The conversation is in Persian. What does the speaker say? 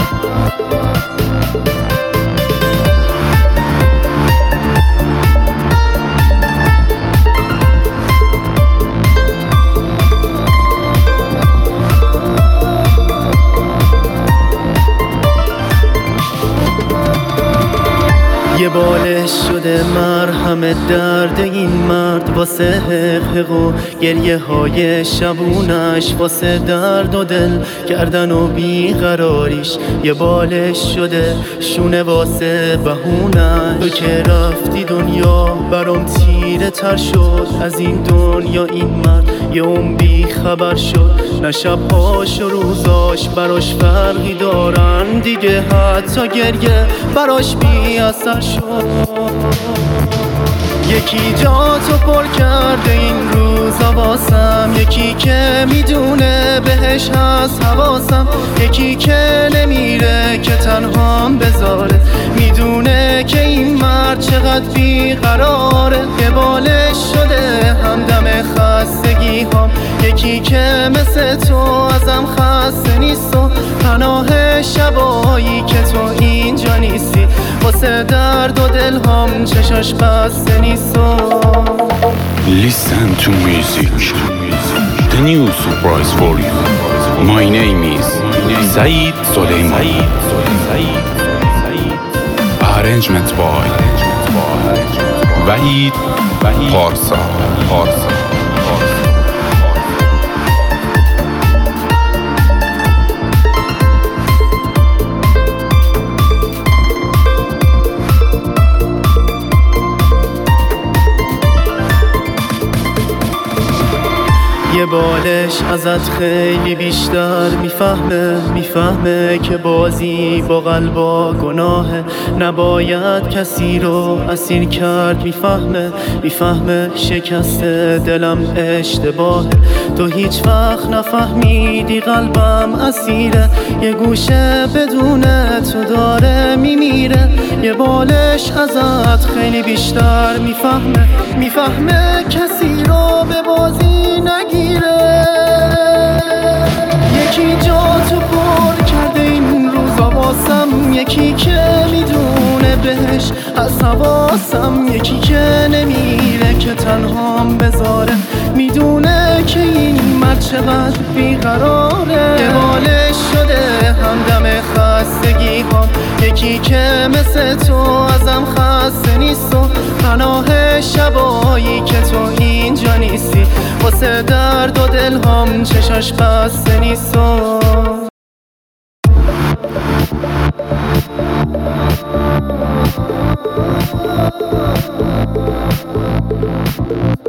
یه بالش شده مرهم درد این مرد، واسه حقیق و گریه های شبونش، واسه درد و دل کردن و بیقراریش. یه بالش شده شونه واسه بهونش. تو که رفتی دنیا برام تیره تر شد، از این دنیا این مرد یه اون بی خبر شد. نه شبهاش و روزاش براش فرقی دارن دیگه، حتی گریه براش بی اثر شد. یکی جا تو پر کرده این روزا واسم، یکی که میدونه بهش هست حواسم، یکی که نمیره که تنهام بذاره، میدونه که این مرد چقدر بیقراره. یه بالش شده همدم خستگی هام، یکی که مثل تو ازم خسته نیست و پناه شبایی که تو اینجا نیستی. واسه درد و دل هم چشاش بسته نیست. Listen to music, the new surprise for you. My name is Saeed Soleiman. Arrangement by Wahid Parsa. یه بالش ازت خیلی بیشتر میفهمه که بازی با قلبا گناهه، نباید کسی رو اسیر کرد. میفهمه شکست دلم اشتباهه. تو هیچ وقت نفهمیدی قلبم اسیره، یه گوشه بدون تو داره میمیره. یه بالش ازت خیلی بیشتر میفهمه کسی رو به بازی نگیره. یکی جا تو پر کرده این روزا واسم، یکی که میدونه بهش از حواسم، یکی که نمیره که تنهام بذاره، میدونه که این مرد چقدر بیقراره. یه بالش شده همدم خستگی هام، یکی که مثل تو ازم خسته نیست و پناه شبایی که تو اینجا نیستی. واسه درد و دل هم چشاش بسته نیست.